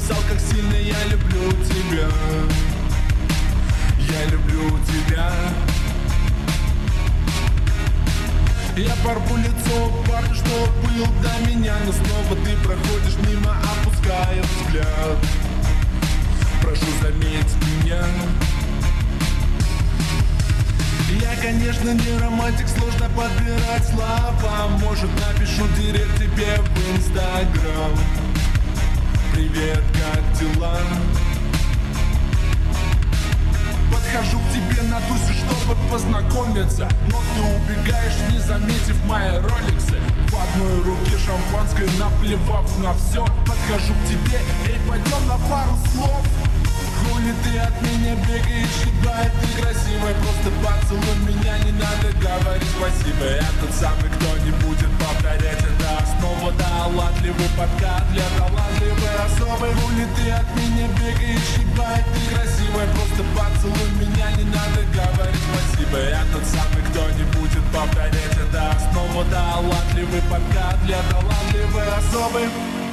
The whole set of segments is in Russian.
написал, как сильно я люблю тебя. Я люблю тебя. Я порву лицо парня, что был до меня, но снова ты проходишь мимо, опуская взгляд. Прошу, заметь меня. Я, конечно, не романтик, сложно подбирать слова. Может, напишу директ тебе в Инстаграм. Привет, как дела? Подхожу к тебе на тусе, чтобы познакомиться, но ты убегаешь, не заметив мои роликсы. В одной руке шампанское, наплевав на все. Подхожу к тебе, эй, пойдем на пару слов. Хули ты от меня бегаешь, ебать, ты красивая. Просто поцелуй меня, не надо говорить спасибо. Я тот самый, кто не будет повторять это. Снова талантливый подкат для талантливой особой. Хули ты от меня бегаешь, ебать, ты красивая. Просто поцелуй меня, не надо говорить спасибо. Я тот самый, кто не будет повторять это. Снова талантливый подкат для талантливой особой.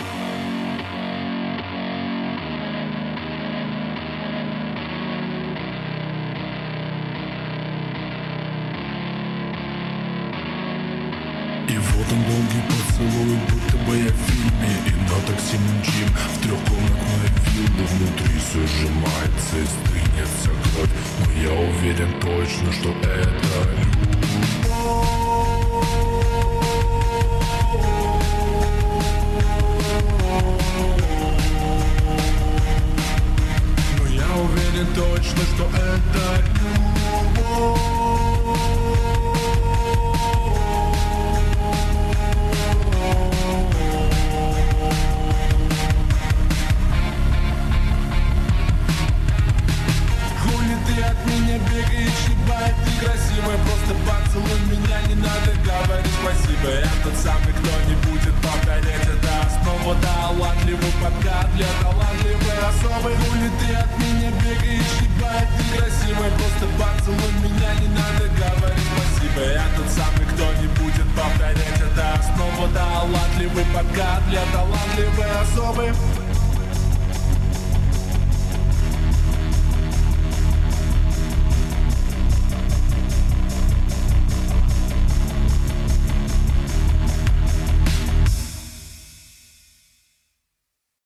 И вот он, долгий поцелуй, будто бы я в фильме. И на такси мчим в трехкомнатной вилле. Внутри все сжимается и стынется кровь, но я уверен точно, что это любовь. Но я уверен точно, что это любовь. Бегаешь, ебать, ты красивая. Просто поцелуй меня, не надо говорить спасибо. Я тот самый, кто не будет повторять это. Снова талантливый подкат для талантливой особой. Хули ты от меня бегаешь, ебать, ты красивая. Просто поцелуй меня, не надо говорить спасибо. Я тот самый, кто не будет повторять это. Снова талантливый подкат для талантливой особой.